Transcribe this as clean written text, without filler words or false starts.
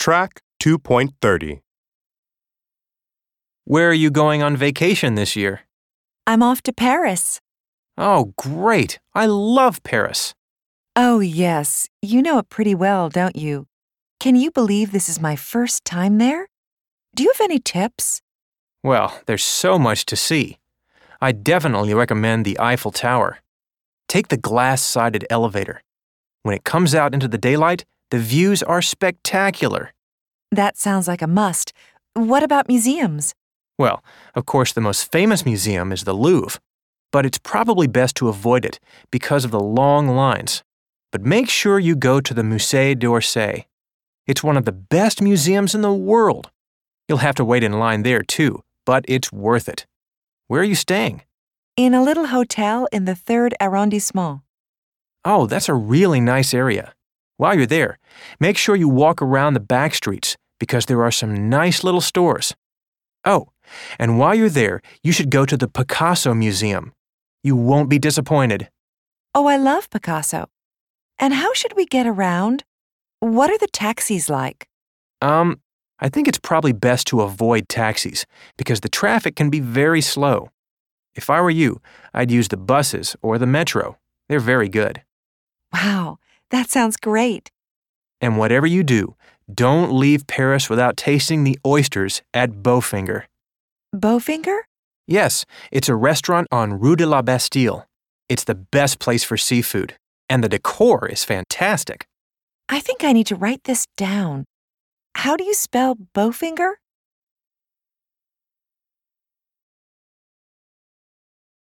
Track 2.30. Where are you going on vacation this year? I'm off to Paris. Oh, great. I love Paris. Oh, yes. You know it pretty well, don't you? Can you believe this is my first time there? Do you have any tips? Well, there's so much to see. I definitely recommend the Eiffel Tower. Take the glass-sided elevator. When it comes out into the daylight, the views are spectacular. That sounds like a must. What about museums? Well, of course, the most famous museum is the Louvre, but it's probably best to avoid it because of the long lines. But make sure you go to the Musée d'Orsay. It's one of the best museums in the world. You'll have to wait in line there too, but it's worth it. Where are you staying? In a little hotel in the 3rd arrondissement. Oh, that's a really nice area. While you're there, make sure you walk around the back streets because there are some nice little stores. Oh, and while you're there, you should go to the Picasso Museum. You won't be disappointed. Oh, I love Picasso. And how should we get around? What are the taxis like? I think it's probably best to avoid taxis because the traffic can be very slow. If I were you, I'd use the buses or the metro. They're very good. Wow, that sounds great. And whatever you do, don't leave Paris without tasting the oysters at Bowfinger. Bowfinger? Yes, it's a restaurant on Rue de la Bastille. It's the best place for seafood, and the decor is fantastic. I think I need to write this down. How do you spell Bowfinger?